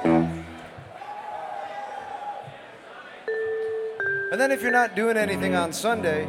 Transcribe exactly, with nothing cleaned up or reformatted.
And then if you're not doing anything on Sunday,